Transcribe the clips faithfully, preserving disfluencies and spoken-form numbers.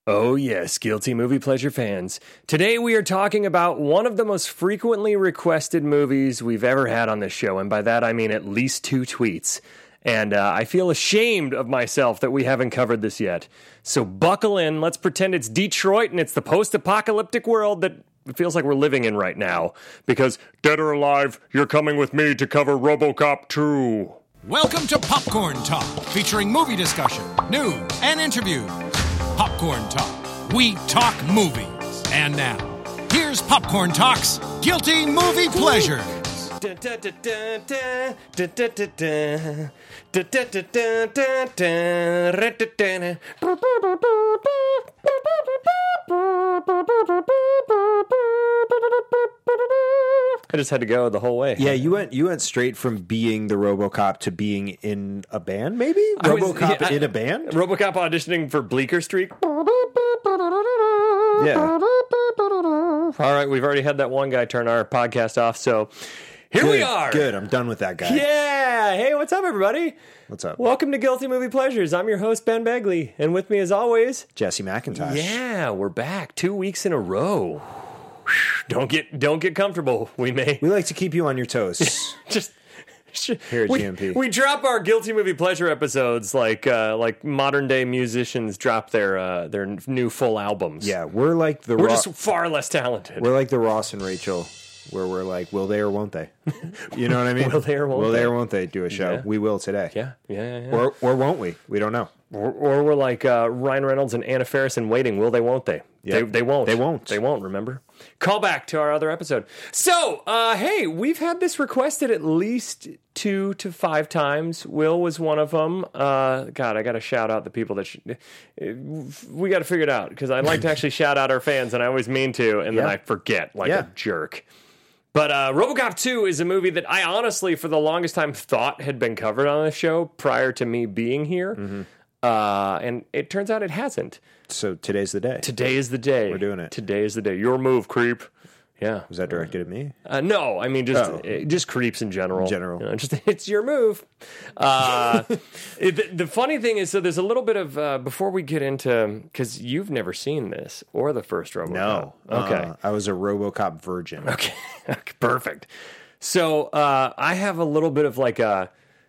Oh yes, Guilty Movie Pleasure fans. Today we are talking about one of the most frequently requested movies we've ever had on this show, and by that I mean at least two tweets. And uh, I feel ashamed of myself that we haven't covered this yet. So buckle in, let's pretend it's Detroit and it's the post-apocalyptic world that it feels like we're living in right now. Because, dead or alive, you're coming with me to cover RoboCop two. Welcome to Popcorn Talk, featuring movie discussion, news, and interviews. Popcorn Talk. We talk movies. And now, here's Popcorn Talk's Guilty Movie Pleasures. I just had to go the whole way. Yeah, you went you went straight from being the RoboCop to being in a band, maybe? I was- RoboCop yeah, I- in a band? RoboCop auditioning for Bleecker Street. Yeah. All right, we've already had that one guy turn our podcast off, so here Good, we are. Good, I'm done with that guy. Yeah. Hey, what's up, everybody? What's up? Welcome to Guilty Movie Pleasures. I'm your host, Ben Begley, and with me, as always, Jesse McIntosh. yeah, we're back two weeks in a row. Don't get don't get comfortable. We may We like to keep you on your toes. just. Here at we, G M P. we drop our Guilty Movie Pleasure episodes like uh, like modern day musicians drop their uh, their new full albums. Yeah, we're like the We're Ro- just far less talented. we're like the Ross and Rachel, where we're like, will they or won't they? You know what I mean? Will they or won't will they? they or won't they do a show? Yeah. We will today. yeah, yeah, yeah. yeah. Or or won't we? We don't know. Or, or we're like uh, Ryan Reynolds and Anna Faris in Waiting. Will they, won't they? Yeah. They, they won't. They won't. They won't, remember? Call back to our other episode. So, uh, hey, we've had this requested at least two to five times. Will was one of them. Uh, God, I got to shout out the people that... Sh- we got to figure it out, because I like to actually shout out our fans, and I always mean to, and then Yeah. I forget like Yeah. a jerk. But uh, RoboCop two is a movie that I honestly, for the longest time, thought had been covered on the show prior to me being here. Mm-hmm. Uh, and it turns out it hasn't. So today's the day. Today is the day. We're doing it. Today is the day. Your move, creep. Yeah. Was that directed at me? Uh, no, I mean just Oh. uh, just creeps in general. In general. You know, just it's your move. Uh, it, the, the funny thing is, so there's a little bit of uh, before we get into, because you've never seen this or the first RoboCop. No. Okay. Uh, I was a RoboCop virgin. Okay. Okay, perfect. So uh, I have a little bit of like a.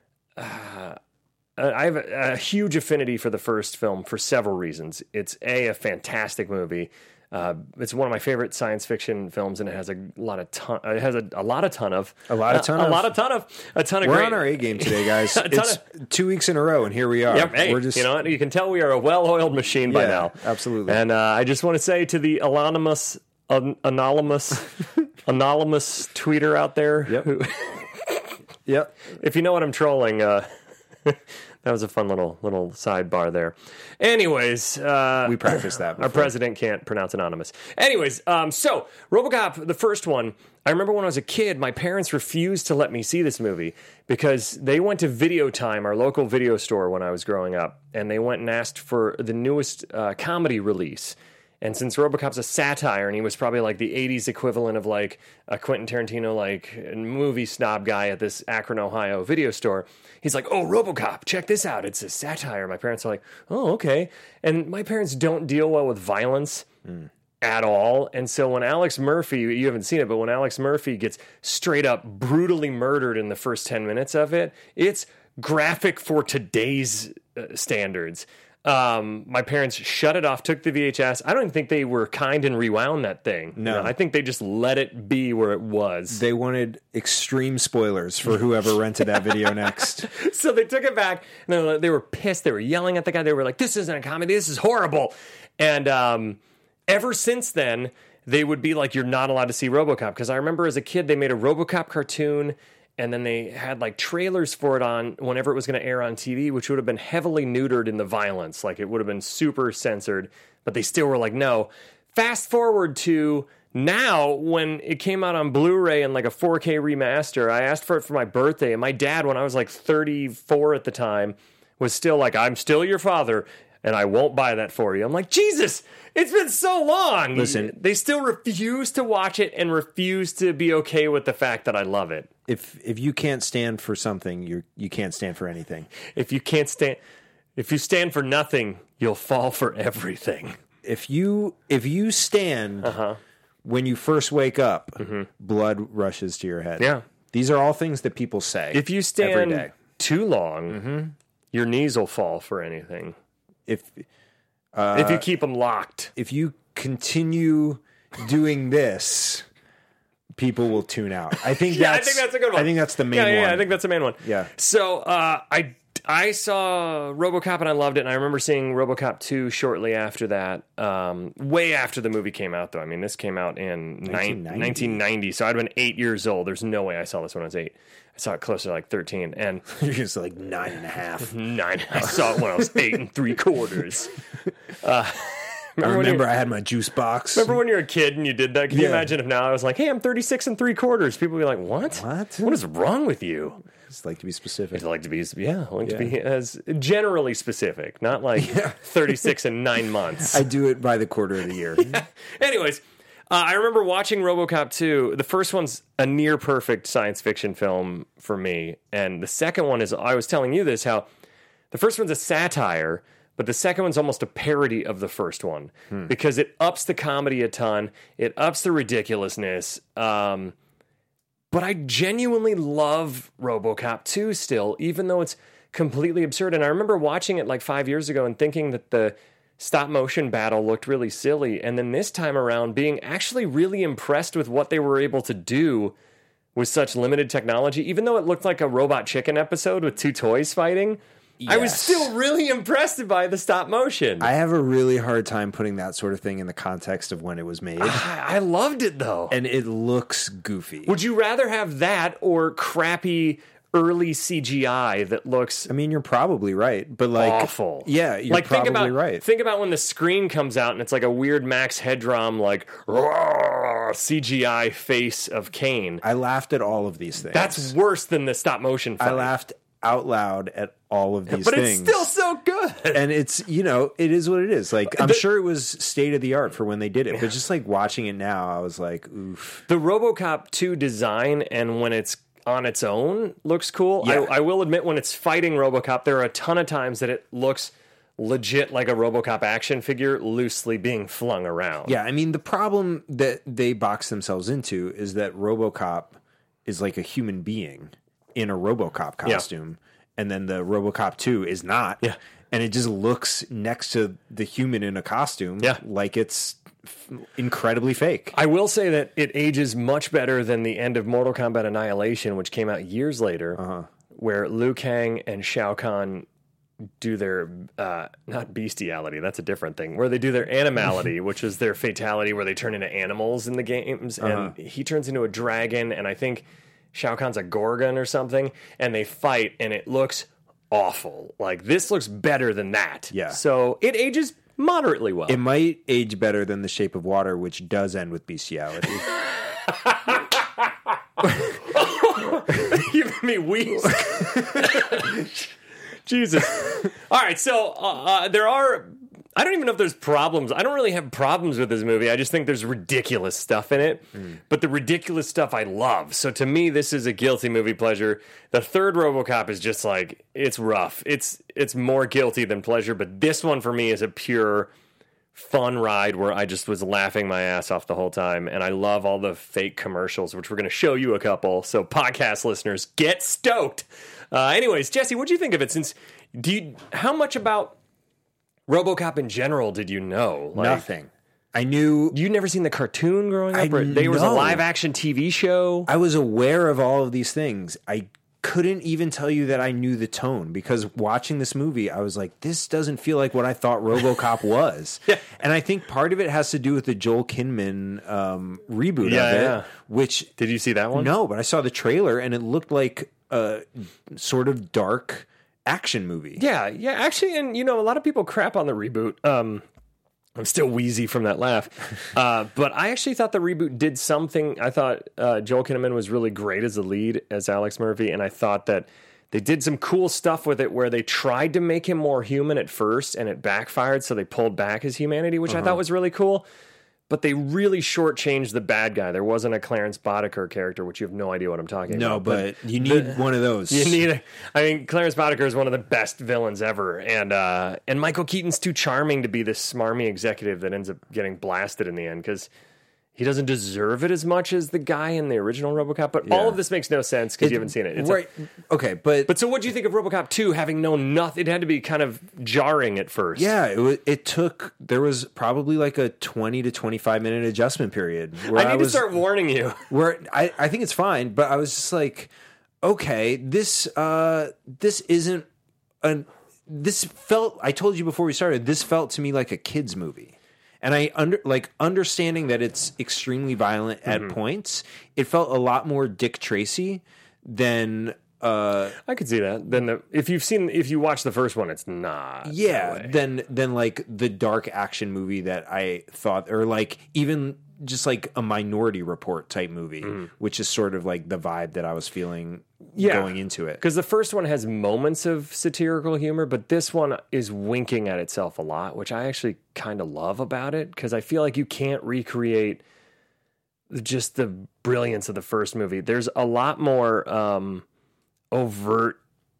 Uh, I have a, a huge affinity for the first film for several reasons. It's a a fantastic movie. Uh, it's one of my favorite science fiction films, and it has a lot of ton. It has a, a lot of ton of A lot of ton a, of- a lot of ton of a ton of. We're great, on our A game today, guys. A ton It's two weeks in a row, and here we are. Yep, hey, We're just you know what? You can tell we are a well-oiled machine by Yeah, now. absolutely. And uh, I just want to say to the anonymous, an, anonymous, anonymous tweeter out there, Yep. who, Yep. if you know what I'm trolling, uh, that was a fun little little sidebar there. Anyways, uh, We practiced that our before. president can't pronounce anonymous. Anyways, um, so RoboCop, the first one, I remember when I was a kid, my parents refused to let me see this movie because they went to Video Time, our local video store, when I was growing up, and they went and asked for the newest uh, comedy release. And since RoboCop's a satire, and he was probably like the eighties equivalent of like a Quentin Tarantino like movie snob guy at this Akron, Ohio video store, he's like, "Oh, RoboCop, check this out. It's a satire." My parents are like, "Oh, okay." And my parents don't deal well with violence at all. And so when Alex Murphy, you haven't seen it, but when Alex Murphy gets straight up brutally murdered in the first ten minutes of it, it's graphic for today's uh, standards. Um, my parents shut it off, took the V H S. I don't even think they were kind and rewound that thing. No. You know, I think they just let it be where it was. They wanted extreme spoilers for whoever rented that video next. So they took it back, and they were, they were pissed. They were yelling at the guy. They were like, "This isn't a comedy. This is horrible." And um, ever since then, they would be like, "You're not allowed to see RoboCop." Because I remember as a kid, they made a RoboCop cartoon, and then they had like trailers for it on whenever it was going to air on T V, which would have been heavily neutered in the violence. Like it would have been super censored, but they still were like, no. Fast forward to now when it came out on Blu-ray and like a four K remaster, I asked for it for my birthday, and my dad, when I was like thirty-four at the time, was still like, "I'm still your father, and I won't buy that for you." I'm like, Jesus, it's been so long. Listen. They still refuse to watch it and refuse to be okay with the fact that I love it. If if you can't stand for something, you you can't stand for anything. If you can't stand, if you stand for nothing, you'll fall for everything. if you if you stand Uh-huh. when you first wake up, blood rushes to your head. Yeah. These are all things that people say. If you every stand day. too long, your knees will fall for anything. If if you keep them locked. if you continue doing this, people will tune out. I think Yeah, I that's think that's a good one. I think that's the main yeah, yeah, one. I think that's the main one. Yeah. So uh, I I saw RoboCop and I loved it, and I remember seeing RoboCop two shortly after that. Um, way after the movie came out, though. I mean, this came out in nineteen ninety. nineteen ninety, so I'd been eight years old. There's no way I saw this when I was eight. I saw it closer to like thirteen, and You're just like nine and a half. nine. I saw it when I was eight and three quarters. Uh, I when remember you- I had my juice box. Remember when you were a kid and you did that? Can you Yeah. imagine if now I was like, "Hey, I'm thirty-six and three quarters"? People would be like, "What? What? What is wrong with you?" Just like to be specific. I like to be, yeah, I like to Yeah. be as generally specific, not like thirty-six and nine months. I do it by the quarter of the year. Anyways, uh, I remember watching RoboCop two. The first one's a near perfect science fiction film for me, and the second one is. I was telling you this how the first one's a satire. But the second one's almost a parody of the first one because it ups the comedy a ton. It ups the ridiculousness. Um, but I genuinely love RoboCop two still, even though it's completely absurd. And I remember watching it like five years ago and thinking that the stop motion battle looked really silly. And then this time around being actually really impressed with what they were able to do with such limited technology, even though it looked like a Robot Chicken episode with two toys fighting. I was Yes. still really impressed by the stop motion. I I, have a really hard time putting that sort of thing in the context of when it was made. I loved it though. And it looks goofy. Would you rather have that or crappy early C G I that looks I mean, you're probably right, but like awful? Yeah, you're like probably think about right. think about when the screen comes out and it's like a weird Max Headroom like "Roar," C G I face of Kane. I laughed at all of these things. That's worse than the stop motion fight. I laughed out loud at all of these but things. it's still so good. And it's, you know, it is what it is. Like, I'm The- sure it was state of the art for when they did it, but just like watching it now, I was like, oof. The RoboCop two design and when it's on its own looks cool. Yeah. I, I will admit when it's fighting RoboCop, there are a ton of times that it looks legit like a RoboCop action figure loosely being flung around. Yeah, I mean, the problem that they box themselves into is that RoboCop is like a human being in a RoboCop costume, and then the RoboCop two is not. Yeah. And it just looks next to the human in a costume Yeah. like it's f- incredibly fake. I will say that it ages much better than the end of Mortal Kombat Annihilation, which came out years later, Uh-huh. where Liu Kang and Shao Kahn do their, uh, not bestiality, that's a different thing, where they do their animality, which is their fatality where they turn into animals in the games, and he turns into a dragon, and I think Shao Kahn's a Gorgon or something, and they fight, and it looks awful. Like, this looks better than that. Yeah. So it ages moderately well. It might age better than The Shape of Water, which does end with bestiality. You made me wheeze. Jesus. All right, so uh, uh, there are. I don't even know if there's problems. I don't really have problems with this movie. I just think there's ridiculous stuff in it. Mm. But the ridiculous stuff I love. So to me, this is a guilty movie pleasure. The third RoboCop is just like, it's rough. It's it's more guilty than pleasure. But this one for me is a pure fun ride where I just was laughing my ass off the whole time. And I love all the fake commercials, which we're going to show you a couple. So podcast listeners, get stoked. Uh, anyways, Jesse, what'd you think of it? Since do you, how much about RoboCop in general did you know? Like, Nothing. I knew. You never seen the cartoon growing up? I Or there was a know. live action T V show? I was aware of all of these things. I couldn't even tell you that I knew the tone because watching this movie, I was like, this doesn't feel like what I thought RoboCop was. Yeah. And I think part of it has to do with the Joel Kinnaman um, reboot Yeah, of it, yeah. which Did you see that one? no, but I saw the trailer and it looked like a sort of dark action movie. Yeah, yeah. Actually, and you know, a lot of people crap on the reboot. Um, I'm still wheezy from that laugh. Uh, but I actually thought the reboot did something. I thought uh, Joel Kinnaman was really great as the lead, as Alex Murphy, and I thought that they did some cool stuff with it where they tried to make him more human at first, and it backfired, so they pulled back his humanity, which I thought was really cool. but they really shortchanged the bad guy. There wasn't a Clarence Boddicker character, which you have no idea what I'm talking No, about. but, but you need the, one of those. You need a, I mean, Clarence Boddicker is one of the best villains ever. And uh, and Michael Keaton's too charming to be this smarmy executive that ends up getting blasted in the end because he doesn't deserve it as much as the guy in the original RoboCop. But Yeah. all of this makes no sense because you haven't seen it. It's right. A, okay, but... but so what do you think of RoboCop two having known nothing? It had to be kind of jarring at first. Yeah, it, was, it took... There was probably like a twenty to twenty-five minute adjustment period. Where I need I was, to start warning you. Where I, I think it's fine, but I was just like, okay, this uh, this isn't... An, this felt... I told you before we started, this felt to me like a kid's movie. And I under like understanding that it's extremely violent at mm-hmm. points. It felt a lot more Dick Tracy than uh, I could see that. Then the, if you've seen if you watch the first one, it's not. Yeah, than than like the dark action movie that I thought, or like even just like a Minority Report type movie, mm. which is sort of like the vibe that I was feeling. Yeah, going into it. Because the first one has moments of satirical humor, but this one is winking at itself a lot, which I actually kind of love about it, because I feel like you can't recreate just the brilliance of the first movie. There's a lot more um, overt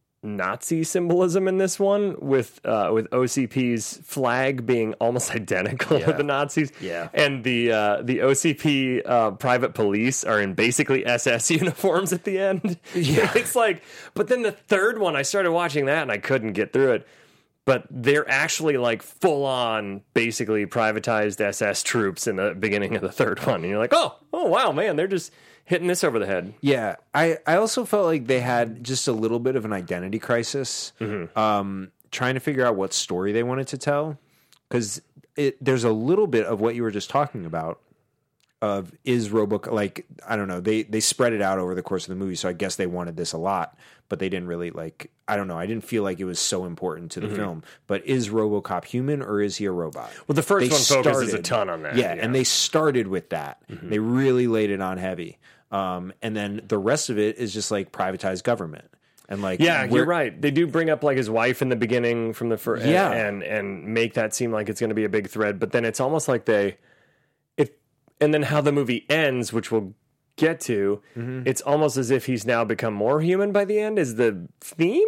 Nazi symbolism in this one, with uh, with O C P's flag being almost identical yeah. with the Nazis. Yeah, and the uh, the O C P uh, private police are in basically S S uniforms at the end. Yeah, it's like, but then the third one, I started watching that and I couldn't get through it. But they're actually like full on, basically privatized S S troops in the beginning of the third one, and you're like, oh, oh wow, man, they're just hitting this over the head. Yeah, I, I also felt like they had just a little bit of an identity crisis, mm-hmm. um, trying to figure out what story they wanted to tell. Because there's a little bit of what you were just talking about of is RoboCop, like, I don't know, they, they spread it out over the course of the movie, so I guess they wanted this a lot, but they didn't really, like, I don't know, I didn't feel like it was so important to the mm-hmm. film. But is RoboCop human or is he a robot? Well, the first they one started, focuses a ton on that. Yeah, yeah. and they started with that. Mm-hmm. They really laid it on heavy. Um, and then the rest of it is just like privatized government. And like, yeah, you're right. They do bring up like his wife in the beginning from the first, yeah. and, and and make that seem like it's going to be a big thread. But then it's almost like they, if and then how the movie ends, which we'll get to, mm-hmm. it's almost as if he's now become more human by the end. Is the theme?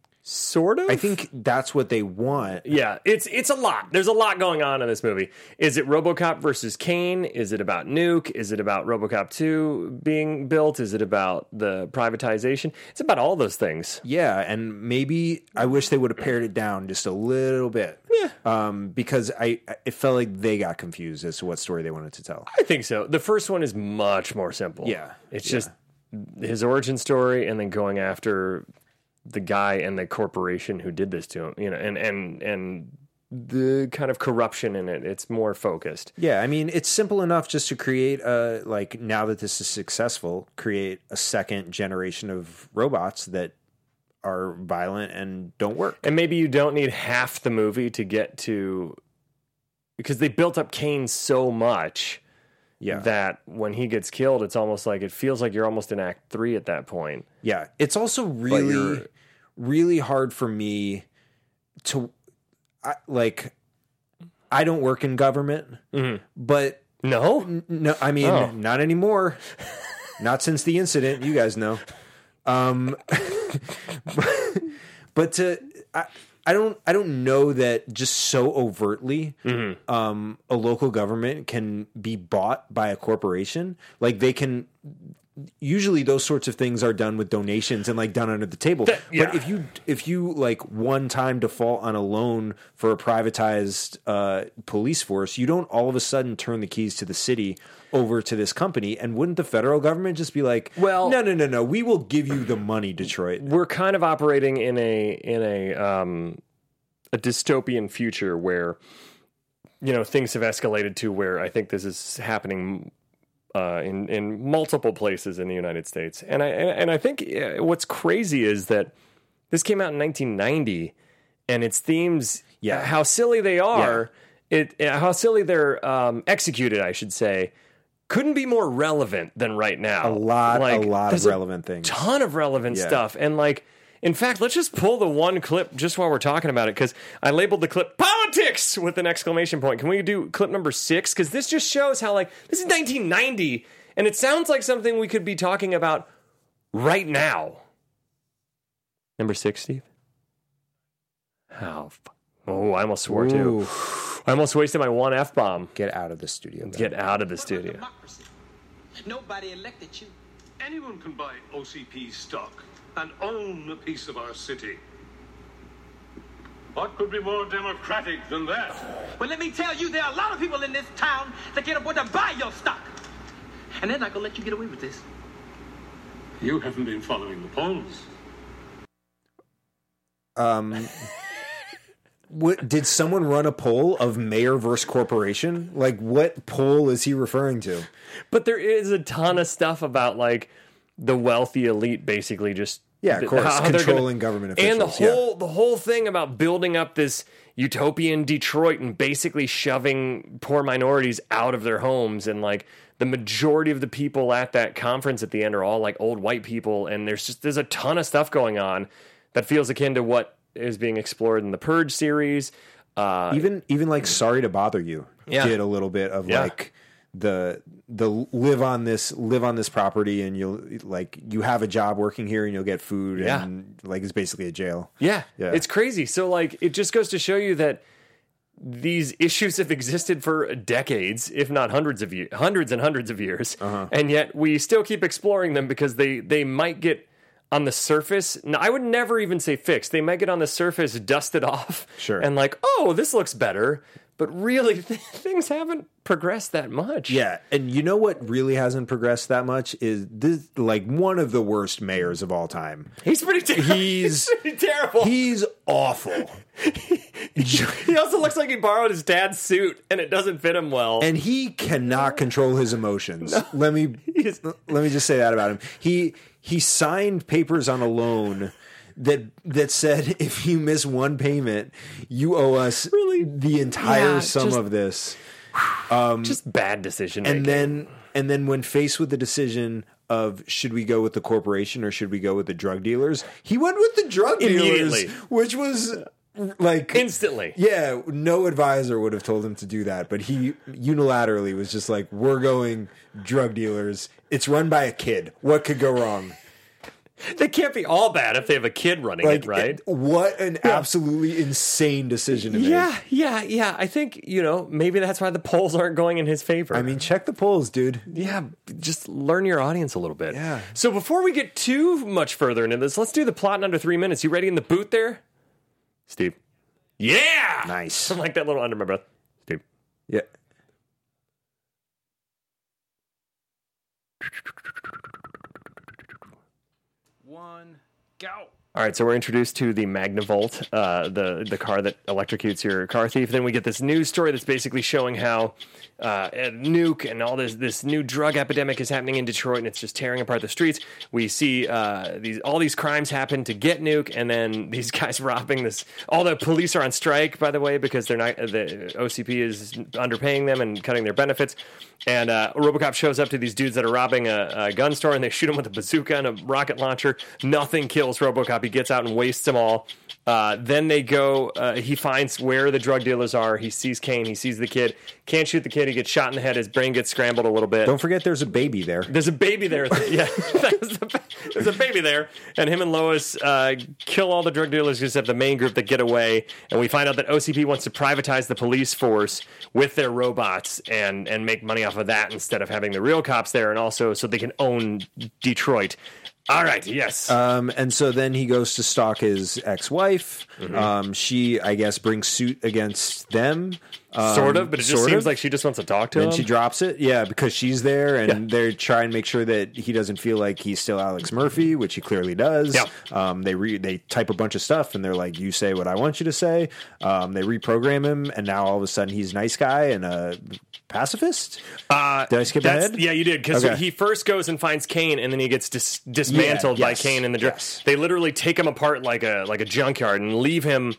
Sort of. I think that's what they want. Yeah, it's it's a lot. There's a lot going on in this movie. Is it RoboCop versus Kane? Is it about Nuke? Is it about RoboCop two being built? Is it about the privatization? It's about all those things. Yeah, and maybe I wish they would have pared it down just a little bit. Yeah. Um, because I it felt like they got confused as to what story they wanted to tell. I think so. The first one is much more simple. Yeah. It's yeah. just his origin story and then going after the guy and the corporation who did this to him, you know, and, and, and the kind of corruption in it. It's more focused. Yeah. I mean, it's simple enough just to create a, like, now that this is successful, create a second generation of robots that are violent and don't work. And maybe you don't need half the movie to get to, because they built up Kane so much. Yeah. That when he gets killed, it's almost like it feels like you're almost in act three at that point. Yeah. It's also really, really hard for me to, I, like, I don't work in government, mm-hmm. but. No? N- no, I mean, oh. not anymore. Not since the incident. You guys know. Um, but, but to, I, I don't I don't know that just so overtly mm-hmm. um, a local government can be bought by a corporation. Like they can usually those sorts of things are done with donations and like done under the table. That, yeah. But if you if you like one time default on a loan for a privatized uh, police force, you don't all of a sudden turn the keys to the city over to this company. And wouldn't the federal government just be like, well, no, no, no, no, we will give you the money, Detroit. We're kind of operating in a in a um, a dystopian future where, you know, things have escalated to where I think this is happening uh, in in multiple places in the United States. And I and I think what's crazy is that this came out in nineteen ninety, and its themes, yeah, how silly they are, yeah. it how silly they're um, executed, I should say, couldn't be more relevant than right now. A lot, like, a lot of relevant things. Ton of relevant yeah. stuff. And like, In fact, let's just pull the one clip just while we're talking about it, because I labeled the clip "Politics" with an exclamation point. Can we do clip number six? Because this just shows how, like, this is nineteen ninety, and it sounds like something we could be talking about right now. Number six, Steve? How? Oh, I almost swore, too. I almost wasted my one F-bomb. Get out of the studio. Ben. Get out of the studio. Democracy. Nobody elected you. Anyone can buy O C P stock and own a piece of our city. What could be more democratic than that? Well, let me tell you, there are a lot of people in this town that can afford to buy your stock. And they're not going to let you get away with this. You haven't been following the polls. Um, what, did someone run a poll of mayor versus corporation? Like, what poll is he referring to? But there is a ton of stuff about, like, the wealthy elite basically just... Yeah, of course, how they're controlling gonna, government officials. And the yeah. whole the whole thing about building up this utopian Detroit and basically shoving poor minorities out of their homes, and, like, the majority of the people at that conference at the end are all, like, old white people, and there's just there's a ton of stuff going on that feels akin to what is being explored in the Purge series. Uh, even even like Sorry to Bother You Yeah. did a little bit of Yeah. like the the live on this live on this property, and you'll like you have a job working here and you'll get food, Yeah. and like it's basically a jail. Yeah, Yeah. it's crazy. So, like, it just goes to show you that these issues have existed for decades, if not hundreds of years, hundreds and hundreds of years, Uh-huh. and yet we still keep exploring them because they they might get on the surface. No, I would never even say fixed. They might get on the surface, dusted off, Sure. and like, oh, this looks better. But really, th- things haven't progressed that much. Yeah, and you know what really hasn't progressed that much is this, like, one of the worst mayors of all time. He's pretty terrible. He's- He's pretty terrible. He's awful. He also looks like he borrowed his dad's suit, and it doesn't fit him well. And he cannot control his emotions. Let me He's- let me just say that about him. He he signed papers on a loan that that said if you miss one payment, you owe us Really? the entire Yeah, sum just- of this. Just bad decision making. And then and then when faced with the decision of should we go with the corporation or should we go with the drug dealers, he went with the drug dealers, Immediately. which was like instantly. yeah, no advisor would have told him to do that, but he unilaterally was just like, we're going drug dealers. It's run by a kid. What could go wrong? They can't be all bad if they have a kid running Like, it, right? it- what an absolutely insane decision to make. Yeah, yeah, yeah. I think, you know, maybe that's why the polls aren't going in his favor. I mean, check the polls, dude. yeah, just learn your audience a little bit. Yeah. So before we get too much further into this, let's do the plot in under three minutes. You ready in the booth there? Steve. Yeah! Nice. Something like that little under my breath. Steve. Yeah. One, go. All right, so we're introduced to the Magnavolt, uh, the the car that electrocutes your car thief. Then we get this news story that's basically showing how uh, a Nuke and all this this new drug epidemic is happening in Detroit, and it's just tearing apart the streets. We see uh, these all these crimes happen to get Nuke, and then these guys robbing this. All the police are on strike, by the way, because they're not. The O C P is underpaying them and cutting their benefits. And uh, RoboCop shows up to these dudes that are robbing a, a gun store, and they shoot him with a bazooka and a rocket launcher. Nothing kills RoboCop. He gets out and wastes them all. Uh, then they go. Uh, he finds where the drug dealers are. He sees Kane. He sees the kid. Can't shoot the kid. He gets shot in the head. His brain gets scrambled a little bit. Don't forget there's a baby there. There's a baby there. Yeah, there's, a, there's a baby there. And him and Lois uh, kill all the drug dealers except the main group that get away. And we find out that O C P wants to privatize the police force with their robots and, and make money off of that instead of having the real cops there, and also so they can own Detroit. All right, yes. Um, and so then he goes to stalk his ex-wife. Mm-hmm. Um, she, I guess, brings suit against them. Um, sort of, but it just sort seems of. like she just wants to talk to Then him. she drops it, yeah, because she's there, and Yeah. they're trying to make sure that he doesn't feel like he's still Alex Murphy, which he clearly does. Yeah. Um, they re- they type a bunch of stuff, and they're like, "You say what I want you to say." Um, they reprogram him, and now all of a sudden he's a nice guy and a pacifist. Uh, Did I skip that's- ahead? Yeah, you did, because Okay. he first goes and finds Kane, and then he gets dis- dismantled Yeah, by yes, Kane in the dr- yes. They literally take him apart like a like a junkyard and leave him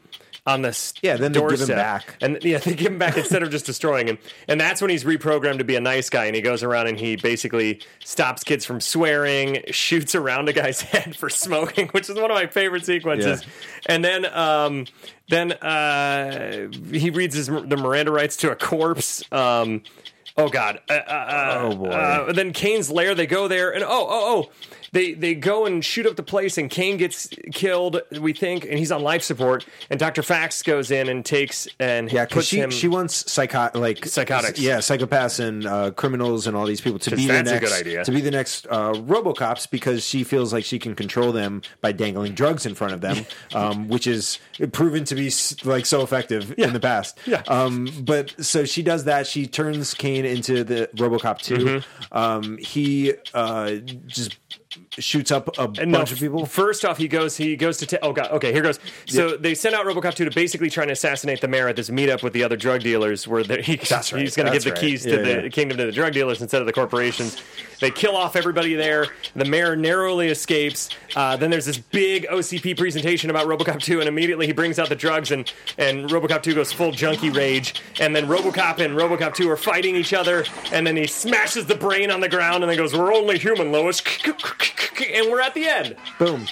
on the Yeah, then they give him doorstep. back. And yeah, they give him back instead of just destroying him. And that's when he's reprogrammed to be a nice guy, and he goes around and he basically stops kids from swearing, shoots around a guy's head for smoking, which is one of my favorite sequences. Yeah. And then um, then uh, he reads his, the Miranda rights to a corpse. Um, oh, God. Uh, uh, Oh, boy. Uh, then Kane's lair, they go there, and oh, oh, oh. They they go and shoot up the place, and Kane gets killed, we think, and he's on life support. And Doctor Fax goes in and takes and Yeah, because puts she him. she wants psycho like Psychotics. yeah, psychopaths and uh, criminals and all these people to 'Cause be the that's a next good idea. to be the next uh, RoboCops because she feels like she can control them by dangling drugs in front of them, um, which is proven to be s- like so effective in the past. Yeah. Um, but so she does that. She turns Kane into the RoboCop two. Mm-hmm. Um, he uh, just shoots up a And no, bunch of people. First off, he goes. He goes to. T- oh God. Okay, here goes. So they send out RoboCop two to basically try and assassinate the mayor at this meetup with the other drug dealers, where he, That's right, he's going to give that's the right. keys to Yeah, the yeah. kingdom to the drug dealers instead of the corporations. They kill off everybody there. The mayor narrowly escapes. Uh, then there's this big O C P presentation about RoboCop two, and immediately he brings out the drugs, and and RoboCop two goes full junkie rage. And then RoboCop and RoboCop two are fighting each other, and then he smashes the brain on the ground, and then goes, "We're only human, Lois," and we're at the end. Boom.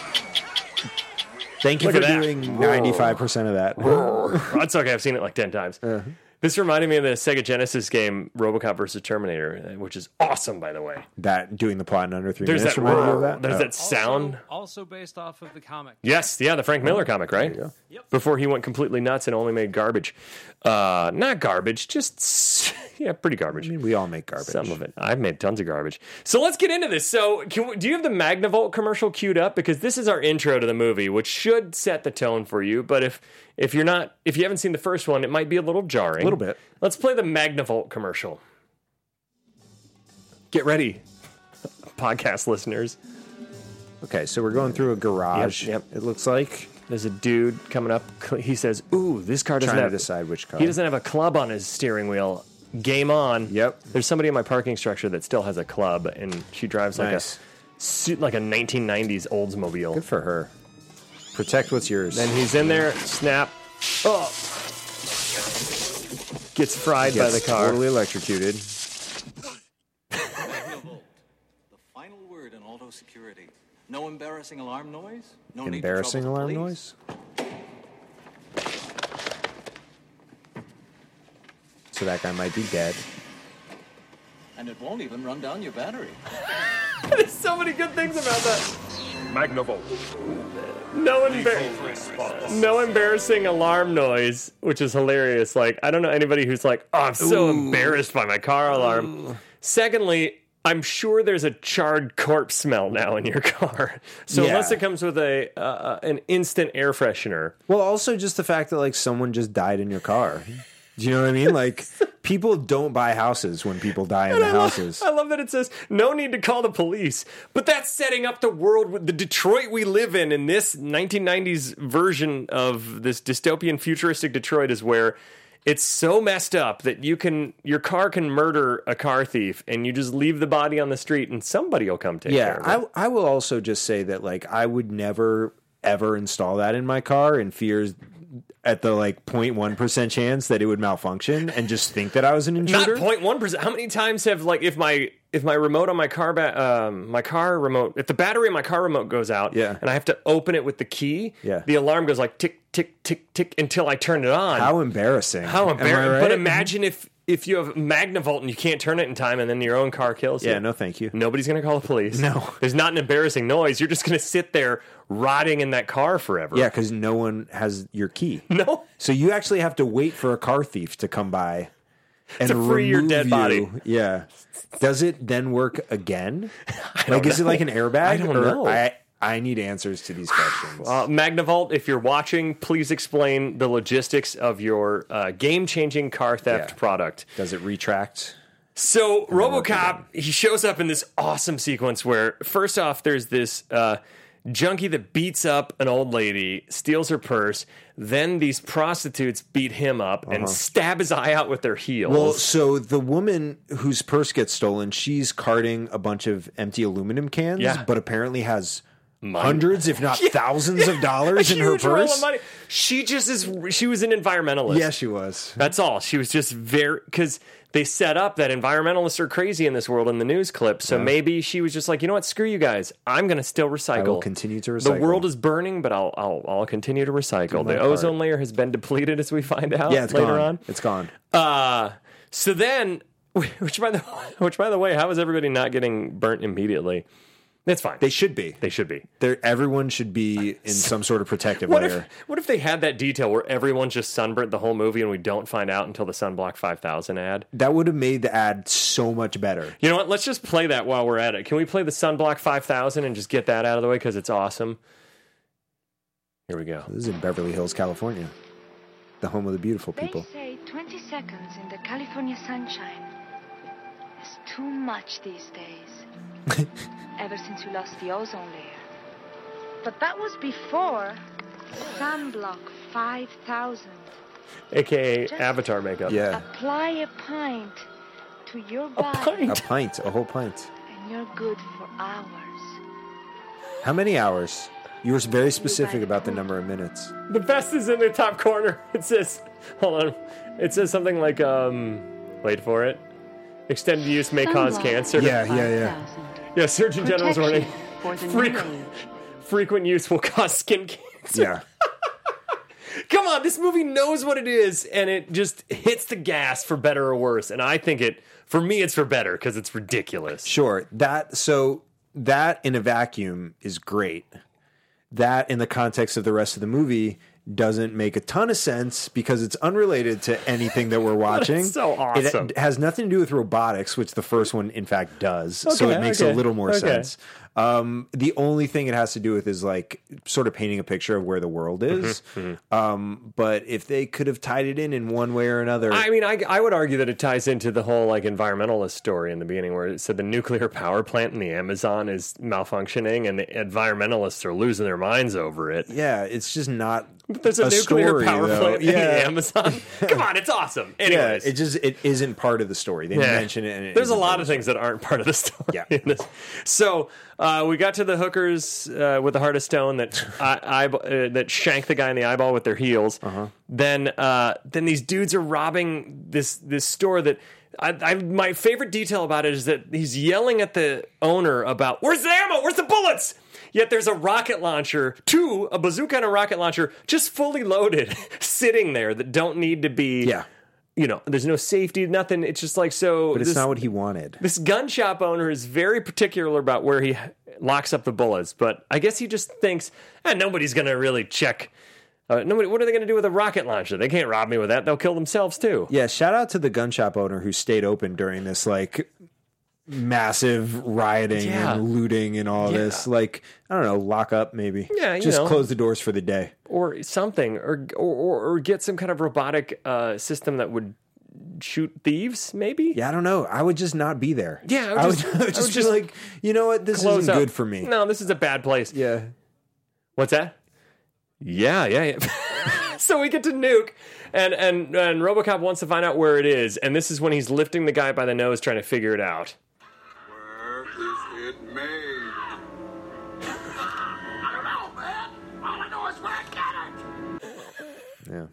Thank you Look for at that. doing ninety-five percent of that. That's okay. I've seen it like ten times. This reminded me of the Sega Genesis game RoboCop versus Terminator, which is awesome, by the way. That doing the plot in under three There's minutes that, reminded you of that? there's Oh. that sound. Also, also based off of the comic. Yes, yeah, the Frank Miller comic, right? you go. Yep. Before he went completely nuts and only made garbage. Uh, not garbage, just s- yeah, pretty garbage. I mean, we all make garbage. Some of it. I've made tons of garbage. So let's get into this. So, can we, do you have the Magnavolt commercial queued up? Because this is our intro to the movie, which should set the tone for you. But if if you're not, if you haven't seen the first one, it might be a little jarring. A little bit. Let's play the Magnavolt commercial. Get ready, podcast listeners. Okay, so we're going through a garage. Yep, It looks like There's a dude coming up. He says, "Ooh, this car doesn't trying have to decide which car. He doesn't have a club on his steering wheel. Game on." Yep. There's somebody in my parking structure that still has a club, and she drives like Nice. a suit like a nineteen nineties Oldsmobile. Good for her. Protect what's yours. Then he's in there. Snap. Oh. Gets fried by Gets the car. totally electrocuted. Magnavolt, the final word in auto security. No embarrassing alarm noise. No need to Embarrassing trouble the alarm police. noise. So that guy might be dead. And it won't even run down your battery. There's so many good things about that. Magnavolt. No, embar- no embarrassing alarm noise, which is hilarious. Like, I don't know anybody who's like, "Oh, I'm so embarrassed by my car alarm." Secondly, I'm sure there's a charred corpse smell now in your car. So Yeah. unless it comes with a uh, an instant air freshener, Well, also just the fact that like someone just died in your car. Do you know what I mean? Like people don't buy houses when people die in the I love- houses. I love that it says no need to call the police, but that's setting up the world with the Detroit we live in. In this nineteen nineties version of this dystopian futuristic Detroit is where it's so messed up that you can your car can murder a car thief, and you just leave the body on the street, and somebody will come take Yeah, care of it. I I will also just say that like I would never ever install that in my car in fears at the like zero point one percent chance that it would malfunction and just think that I was an Not intruder. zero point one percent. How many times have like if my if my remote on my car ba- um, my car remote if the battery in my car remote goes out, Yeah. and I have to open it with the key, Yeah. the alarm goes like tick tick tick tick until I turn it on. How embarrassing. How Am I embarrassing! right? But imagine if if you have Magnavolt and you can't turn it in time, and then your own car kills you. Yeah, no thank you. Nobody's going to call the police. No. There's not an embarrassing noise. You're just going to sit there rotting in that car forever. Yeah, because no one has your key. No. So you actually have to wait for a car thief to come by and To free your remove dead you. body. Yeah. Does it then work again? don't Like, is it know. like an airbag? I don't or know. I, I need answers to these questions. Uh, Magnavolt, if you're watching, please explain the logistics of your uh, game-changing car theft Yeah. product. Does it retract? So RoboCop, he shows up in this awesome sequence where, first off, there's this uh, junkie that beats up an old lady, steals her purse. Then these prostitutes beat him up and stab his eye out with their heels. Well, so the woman whose purse gets stolen, she's carting a bunch of empty aluminum cans, Yeah. but apparently has hundreds, if not thousands of dollars a in her huge roll of purse. money. She just is. She was an environmentalist. Yeah, she was. That's all. She was just very because they set up that environmentalists are crazy in this world in the news clip. So Yeah. maybe she was just like, you know what? Screw you guys. I'm going to still recycle. I will continue to The recycle. world is burning, but I'll I'll, I'll continue to recycle. my The part. ozone layer has been depleted, as we find out Yeah, it's later gone. on. It's gone. Uh, so then, which by the which by the way, how is everybody not getting burnt immediately? That's fine. They should be. They should be. They're, everyone should be in some sort of protective What layer. if, what if they had that detail where everyone's just sunburnt the whole movie and we don't find out until the Sunblock five thousand ad? That would have made the ad so much better. You know what? Let's just play that while we're at it. Can we play the Sunblock five thousand and just get that out of the way because it's awesome? Here we go. This is in Beverly Hills, California, the home of the beautiful people. They say twenty seconds in the California sunshine is too much these days. Ever since we lost the ozone layer. But that was before Sunblock five thousand. A K A Just Avatar makeup. Yeah, Apply a pint to your body a pint, a whole pint. and you're good for hours. How many hours? You were very specific about the number of minutes. The best is in the top corner. It says, hold on. It says something like, um, wait for it. Extended use may cause Sunblock cancer. Yeah, yeah, yeah. Yeah, Surgeon General's warning. For the new Frequent, age. frequent use will cause skin cancer. Yeah. Come on, this movie knows what it is, and it just hits the gas for better or worse. And I think it, for me, it's for better because it's ridiculous. Sure. That so that in a vacuum is great. That in the context of the rest of the movie doesn't make a ton of sense because it's unrelated to anything that we're watching. so awesome. It has nothing to do with robotics, which the first one in fact does. so Okay, it makes okay, a little more okay. sense. Um, the only thing it has to do with is like sort of painting a picture of where the world is. Mm-hmm, Um, but if they could have tied it in in one way or another, I mean, I, I would argue that it ties into the whole like environmentalist story in the beginning, where it said the nuclear power plant in the Amazon is malfunctioning, and the environmentalists are losing their minds over it. yeah, it's just not. There's a, a nuclear story, power though. plant in the Yeah. Amazon. Come on, it's awesome. Yeah, Anyways, it just it isn't part of the story. They Yeah. mention it. And it There's a isn't lot part of things that aren't part of the story. Yeah. in this. So uh, we got to the hookers uh, with the heart of stone that eye, eye, uh, that shank the guy in the eyeball with their heels. Uh-huh. Then uh, then these dudes are robbing this this store that. I, I, my favorite detail about it is that he's yelling at the owner about where's the ammo, where's the bullets. Yet there's a rocket launcher, two, a bazooka and a rocket launcher, just fully loaded, sitting there that don't need to be. Yeah. You know, there's no safety, nothing. It's just like so. But it's this, not what he wanted. This gun shop owner is very particular about where he locks up the bullets, but I guess he just thinks, eh, nobody's going to really check. Uh, nobody. What are they going to do with a rocket launcher? They can't rob me with that. They'll kill themselves too. Yeah, shout out to the gun shop owner who stayed open during this like massive rioting Yeah. and looting and all Yeah. this. Like, I don't know, lock up maybe. Yeah, you just know. close the doors for the day. Or something, or or, or, or get some kind of robotic uh, system that would shoot thieves, maybe? Yeah, I don't know. I would just not be there. Yeah, I would I would, just- I would I would just be just like, you know what, this Close isn't up. good for me. No, this is a bad place. Yeah. What's that? Yeah, yeah, yeah. So we get to Nuke, and, and and RoboCop wants to find out where it is, and this is when he's lifting the guy by the nose trying to figure it out. Where is it made? I don't know, man. All I know is where I get it. Yeah.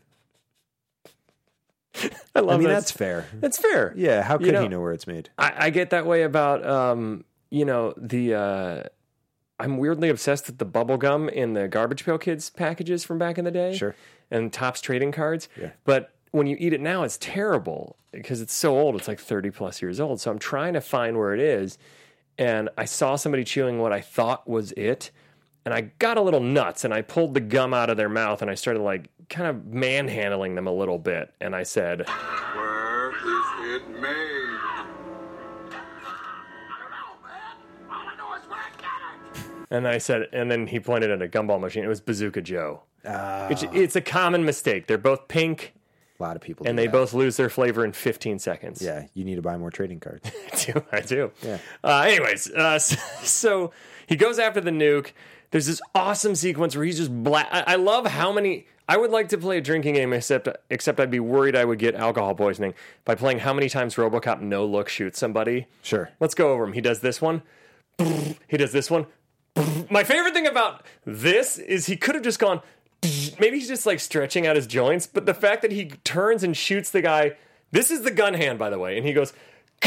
I love I mean, that. that's fair. That's fair. Yeah, how You could know, he know where it's made? I, I get that way about, um, you know, the. Uh, I'm weirdly obsessed with the bubble gum in the Garbage Pail Kids packages from back in the day. Sure. And Topps trading cards. Yeah. But when you eat it now, it's terrible because it's so old. It's like thirty plus years old. So I'm trying to find where it is. And I saw somebody chewing what I thought was it. And I got a little nuts and I pulled the gum out of their mouth and I started like kind of manhandling them a little bit. And I said, Where is it made? and I said, and then he pointed at a gumball machine. It was Bazooka Joe. It's, it's a common mistake. They're both pink A lot of people and do they that. both lose their flavor in fifteen seconds. Yeah, you need to buy more trading cards. I do. I do. Yeah. Uh, anyways, uh, so, so he goes after the nuke. There's this awesome sequence where he's just black. I, I love how many. I would like to play a drinking game, except except I'd be worried I would get alcohol poisoning by playing how many times RoboCop no look shoots somebody. Sure. Let's go over him. He does this one. He does this one. My favorite thing about this is he could have just gone, maybe he's just like stretching out his joints, but the fact that he turns and shoots the guy, this is the gun hand, by the way, and he goes,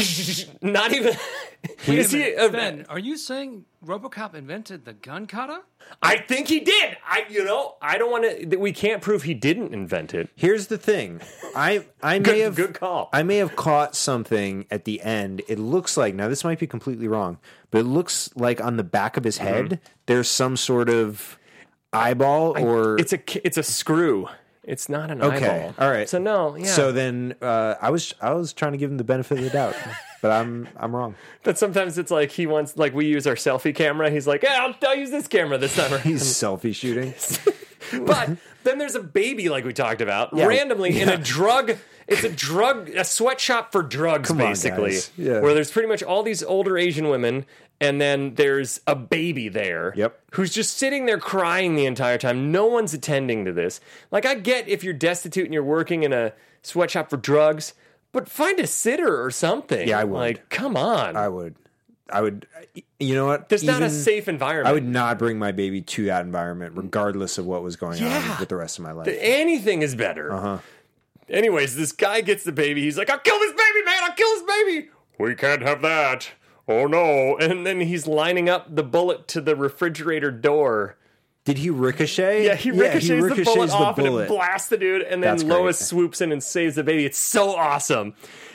not even. Wait Is a he, minute, uh, Ben, are you saying RoboCop invented the gun kata? I think he did. I, you know, I don't want to. We can't prove he didn't invent it. Here's the thing. I I may Good- have good call. I may have caught something at the end. It looks like, now this might be completely wrong, but it looks like on the back of his head Mm-hmm. there's some sort of eyeball or It's a it's a screw. It's not an okay. eyeball. All right. So no, yeah. So then uh, I was I was trying to give him the benefit of the doubt, but I'm I'm wrong. But sometimes it's like he wants, like we use our selfie camera. He's like, yeah, I'll, I'll use this camera this time. He's selfie shooting. But then there's a baby, like we talked about, Yeah. randomly in a drug. It's a drug, a sweatshop for drugs, Come on, basically. guys. Yeah. Where there's pretty much all these older Asian women, and then there's a baby there. Yep. Who's just sitting there crying the entire time. No one's attending to this. Like, I get if you're destitute and you're working in a sweatshop for drugs, but find a sitter or something. Yeah, I would. Like, come on. I would I would you know what? There's not a Even- safe environment. I would not bring my baby to that environment, regardless of what was going Yeah. on with the rest of my life. Anything is better. Uh-huh. Anyways, this guy gets the baby. He's like, I'll kill this baby, man. I'll kill this baby. We can't have that. Oh, no. And then he's lining up the bullet to the refrigerator door. Did he ricochet? Yeah, he ricochets, the bullet ricochets the off and bullet. it blasts the dude. And then That's Lois great. swoops in and saves the baby. It's so awesome.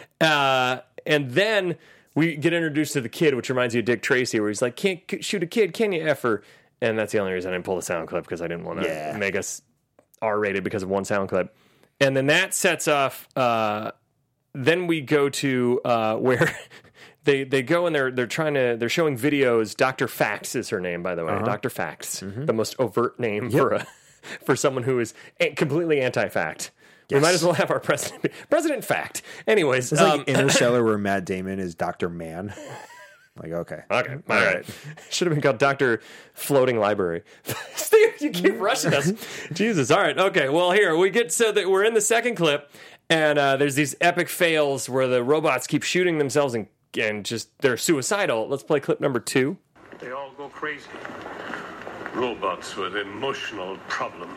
Uh, and then we get introduced to the kid, which reminds you of Dick Tracy, where he's like, can't c- shoot a kid, can you, effer? And that's the only reason I didn't pull the sound clip, because I didn't want to Yeah. make us R-rated because of one sound clip. And then that sets off. Uh, then we go to uh, where they they go and they're they're trying to they're showing videos. Doctor Facts is her name, by the way. Uh-huh. Doctor Facts, Mm-hmm. the most overt name for a for someone who is a- completely anti-fact. We Yes. might as well have our president be President Fact. Anyways, It's um, like Interstellar where Matt Damon is Doctor Mann. Like, okay. okay, all right. Should have been called Doctor Floating Library. Steve, you keep rushing us. Jesus. All right. Okay. Well, here we get so that we're in the second clip, and uh, there's these epic fails where the robots keep shooting themselves and and just they're suicidal. Let's play clip number two. They all go crazy. Robots with emotional problems.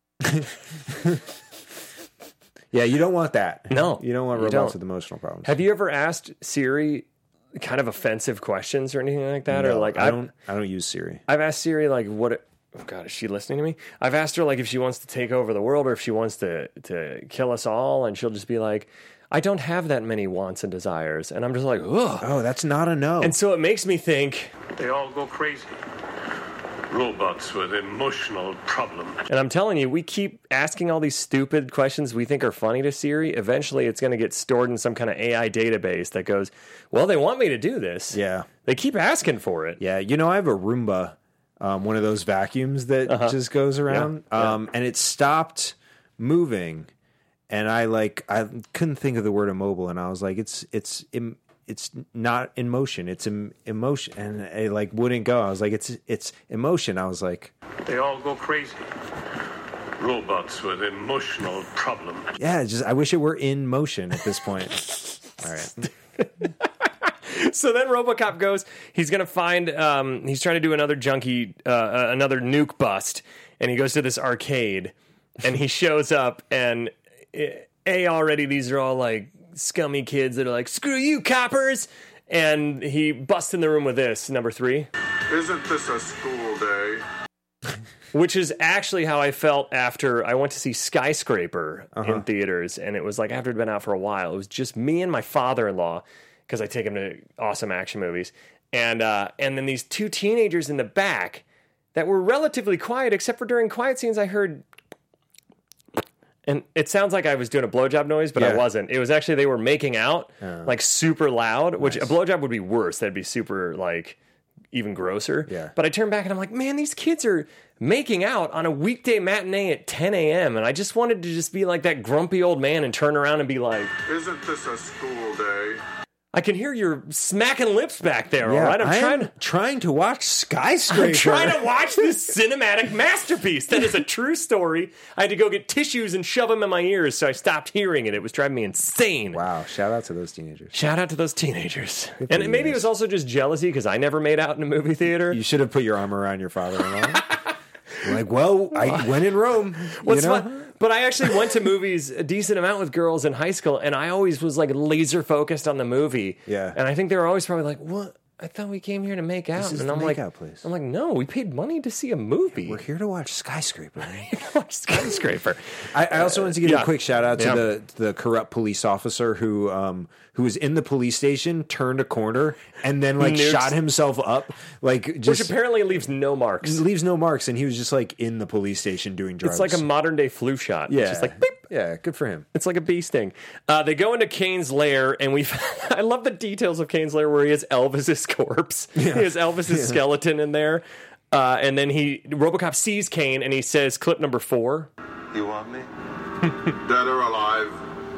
Yeah, you don't want that. No, You don't want you robots don't. with emotional problems. Have you ever asked Siri kind of offensive questions or anything like that, or No, like I I've- don't I don't use Siri. I've asked Siri like what. It, oh God, is she listening to me? I've asked her like if she wants to take over the world or if she wants to to kill us all, and she'll just be like, "I don't have that many wants and desires," and I'm just like, ugh. Oh, that's not a no. And so it makes me think, They all go crazy. Robots with emotional problems. and I'm telling you, we keep asking all these stupid questions we think are funny to Siri. Eventually, it's going to get stored in some kind of A I database that goes, "Well, they want me to do this." yeah. They keep asking for it. Yeah, you know, I have a Roomba, um, one of those vacuums that Uh-huh. just goes around, Yeah, yeah. Um, and it stopped moving, and I like I couldn't think of the word immobile, and I was like, it's it's im, it's not in motion, it's in emotion, and it like wouldn't go. I was like, it's it's emotion. I was like, They all go crazy. Robots with emotional problems. yeah, just I wish it were in motion at this point. All right, So then RoboCop goes. He's gonna find. Um, he's trying to do another junkie, uh, uh, another nuke bust, and he goes to this arcade, and he shows up, and uh, a already these are all like scummy kids that are like, "Screw you, coppers!" And he busts in the room with this number three, Isn't this a school day? which is actually how I felt after I went to see Skyscraper in theaters, and it was like after it'd been out for a while. It was just me and my father-in-law, because I take him to awesome action movies, and uh, and then these two teenagers in the back that were relatively quiet, except for during quiet scenes I heard, and it sounds like I was doing a blowjob noise, but I Yeah. wasn't. It was actually they were making out like super loud, which a blowjob would be worse. That'd be super like even grosser. Yeah. But I turned back and I'm like, man, these kids are making out on a weekday matinee at ten a.m. And I just wanted to just be like that grumpy old man and turn around and be like, Isn't this a school day? I can hear your smacking lips back there, Yeah, all right? I'm I trying am to trying to watch Skyscraper. I'm trying to watch this cinematic masterpiece. That is a true story. I had to go get tissues and shove them in my ears, so I stopped hearing it. It was driving me insane. Wow, shout out to those teenagers. Shout out to those teenagers. Good And for maybe you it was guys. also just jealousy because I never made out in a movie theater. You should have put your arm around your father-in-law. Like, well, I went in Rome. What's you know? fun? But I actually went to movies a decent amount with girls in high school, and I always was like laser focused on the movie. Yeah. And I think they were always probably like, "What? I thought we came here to make out." This is and the I'm like, makeout place. I'm like, no, we paid money to see a movie. We're here to watch Skyscraper. Watch Skyscraper. I, I also wanted to give yeah. you a quick shout out to Yeah. the to the corrupt police officer who um who was in the police station, turned a corner, and then like Nukes. shot himself up, like just Which apparently leaves no marks. leaves no marks, and he was just like in the police station doing drugs. It's like a modern day flu shot. yeah, It's just like beep. yeah, good for him. It's like a bee sting. Uh, they go into Kane's lair, and we. I love the details of Kane's lair where he has Elvis's corpse. He has Elvis's skeleton in there, uh, and then he RoboCop sees Kane, and he says, "Clip number four." You want me? Dead or alive?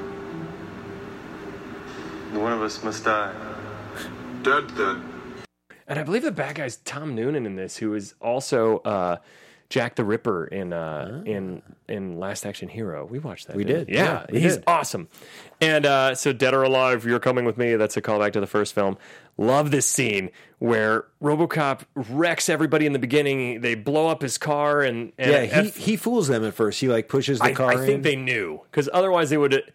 One of us must die. Dead, dead. And I believe the bad guy's Tom Noonan in this, who is also uh, Jack the Ripper in uh, in in Last Action Hero. We watched that. We didn't did. Yeah, Yeah, we he's did. awesome. And uh, so, Dead or Alive, You're Coming With Me. That's a callback to the first film. Love this scene where RoboCop wrecks everybody in the beginning. They blow up his car, and, and Yeah, he, at- he fools them at first. He like pushes the I, car I think in. they knew, because otherwise they would. It,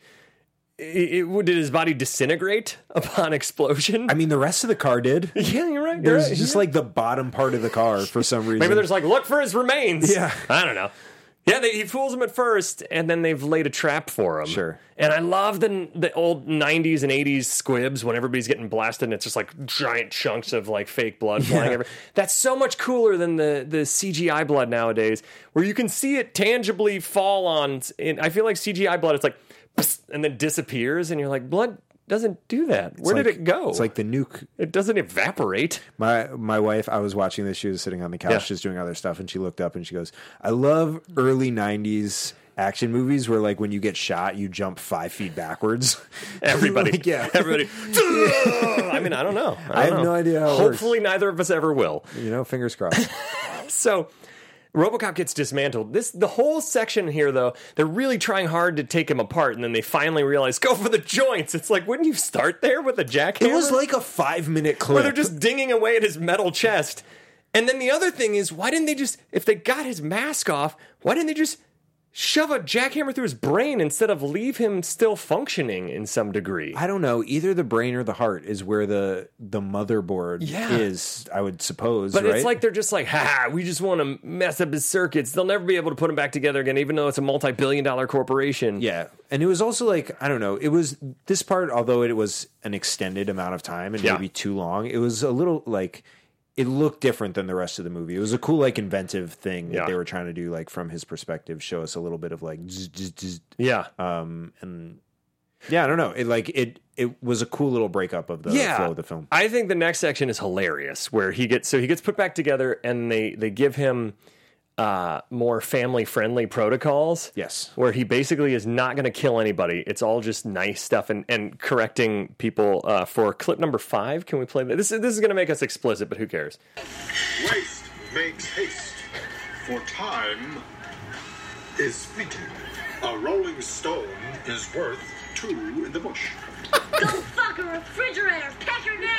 it, would did his body disintegrate upon explosion? I mean, the rest of the car did. yeah, you're right. you're There's right, just yeah. like the bottom part of the car for some reason. Maybe there's like, look for his remains. Yeah. I don't know. Yeah, they, he fools him at first, and then they've laid a trap for him. Sure. And I love the the old nineties and eighties squibs when everybody's getting blasted and it's just like giant chunks of like fake blood flying Yeah. everywhere. That's so much cooler than the, the C G I blood nowadays, where you can see it tangibly fall on. And I feel like C G I blood, it's like, psst, and then disappears, and you're like, blood doesn't do that. Where It's did like- it go? It's like the nuke. It doesn't evaporate. My my wife, I was watching this. She was sitting on the couch Yeah. just doing other stuff, and she looked up and she goes, "I love early nineties action movies where like when you get shot, you jump five feet backwards." Everybody, Like, yeah, everybody. I mean, I don't know. I, don't I have know. no idea how it Hopefully, neither of us ever will. You know, fingers crossed. So, RoboCop gets dismantled. This the whole section here, though, they're really trying hard to take him apart, and then they finally realize, go for the joints. It's like, wouldn't you start there with a jackhammer? It was like a five minute clip. where they're just dinging away at his metal chest. And then the other thing is, why didn't they just, if they got his mask off, why didn't they just shove a jackhammer through his brain instead of leave him still functioning in some degree? I don't know. Either the brain or the heart is where the the motherboard Yeah. is. I would suppose. But right? it's like they're just like, ha, we just want to mess up his circuits. They'll never be able to put him back together again, even though it's a multi-billion dollar corporation. yeah, and it was also like I don't know. It was this part, although it was an extended amount of time and Yeah. maybe too long. It was a little like it looked different than the rest of the movie. It was a cool, like, inventive thing that Yeah. they were trying to do, like from his perspective, show us a little bit of like, zzz, zzz, zzz. Yeah. um, and yeah, I don't know. It like it it was a cool little breakup of the yeah. flow of the film. I think the next section is hilarious, where he gets so he gets put back together, and they they give him uh, more family friendly protocols. Yes. where he basically is not going to kill anybody. It's all just nice stuff and, and correcting people. Uh, for clip number five, can we play that? This is this is going to make us explicit, but who cares? Waste makes haste, for time is fleeting. A rolling stone is worth two in the bush. Go fuck a refrigerator, pecker neck!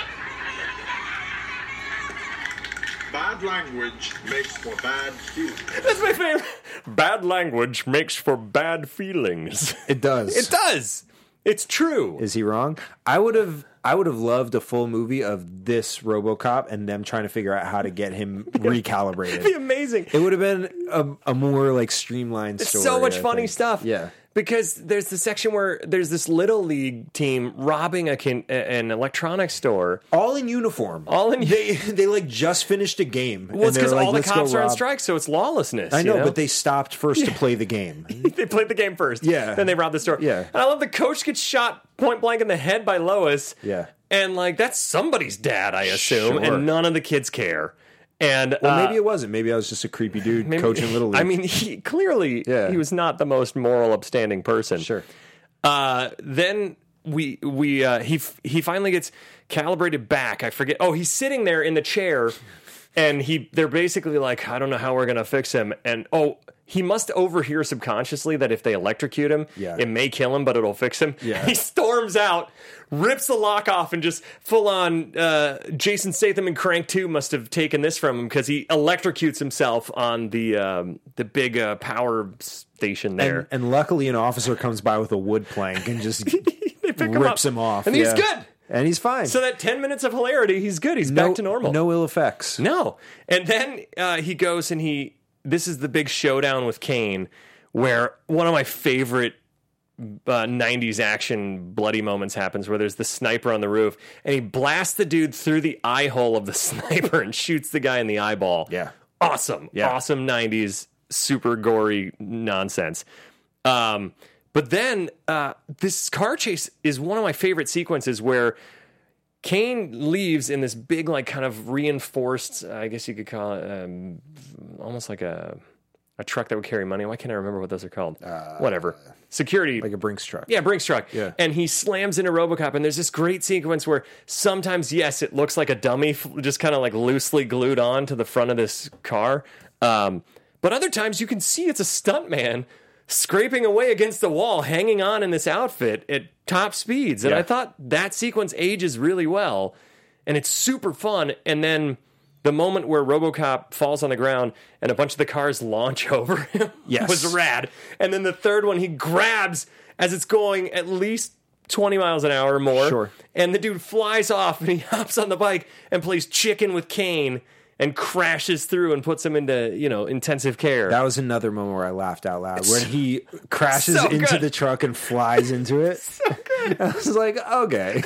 Bad language makes for bad feelings. That's my favorite. Bad language makes for bad feelings. It does. It does. It's true. Is he wrong? I would have I would have loved a full movie of this RoboCop and them trying to figure out how to get him recalibrated. It'd be amazing. It would have been a, a more like streamlined It's story. so much I funny think. stuff. Yeah. Because there's the section where there's this little league team robbing a can, an electronics store. All in uniform. All in They they like just finished a game. Well, it's and they're because like, all the "Let's go cops are on rob." strike, so it's lawlessness. I know, you know? but they stopped first to play the game. they played the game first. Yeah. Then they robbed the store. Yeah. And I love the coach gets shot point blank in the head by Lois. Yeah. And like that's somebody's dad, I assume, Sure. and none of the kids care. And Well, uh, maybe it wasn't. Maybe I was just a creepy dude maybe- coaching Little League. I mean, he clearly Yeah. he was not the most moral, upstanding person. Sure. Uh, then we we uh, he he finally gets calibrated back. I forget. Oh, he's sitting there in the chair, and he they're basically like, I don't know how we're gonna fix him. And oh, he must overhear subconsciously that if they electrocute him, Yeah. it may kill him, but it'll fix him. Yeah. He storms out, rips the lock off, and just full on. Uh, Jason Statham in Crank two must have taken this from him because he electrocutes himself on the um, the big uh, power station there. And, and luckily, an officer comes by with a wood plank and just They pick him rips up. him off. And he's yeah. good. And he's fine. So that ten minutes of hilarity, he's good. He's no, back to normal. No ill effects. No. And then uh, he goes and he, this is the big showdown with Kane, where one of my favorite uh, nineties action bloody moments happens, where there's the sniper on the roof, and he blasts the dude through the eye hole of the sniper and shoots the guy in the eyeball. Yeah. Awesome. Yeah. Awesome nineties, super gory nonsense. Um, but then uh, this car chase is one of my favorite sequences where Kane leaves in this big, like, kind of reinforced, I guess you could call it, um, almost like a a truck that would carry money. Why can't I remember what those are called? Uh, Whatever. Security. Like a Brinks truck. Yeah, Brinks truck. Yeah. And he slams into RoboCop, and there's this great sequence where sometimes, yes, it looks like a dummy f- just kind of like loosely glued on to the front of this car. Um, but other times you can see it's a stuntman scraping away against the wall, hanging on in this outfit at top speeds. And Yeah. I thought that sequence ages really well, and it's super fun. And then the moment where RoboCop falls on the ground and a bunch of the cars launch over him Yes. was rad. And then the third one, he grabs as it's going at least twenty miles an hour or more. Sure. And the dude flies off and he hops on the bike and plays chicken with Kane and crashes through and puts him into, you know, intensive care. That was another moment where I laughed out loud. When he crashes so into good. the truck and flies into it. So good. I was like, okay.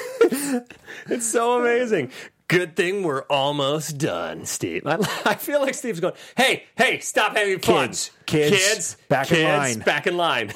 It's so amazing. Good thing we're almost done, Steve. I, I feel like Steve's going, hey, hey, stop having fun. Kids, kids, kids back in kids, line. back in line.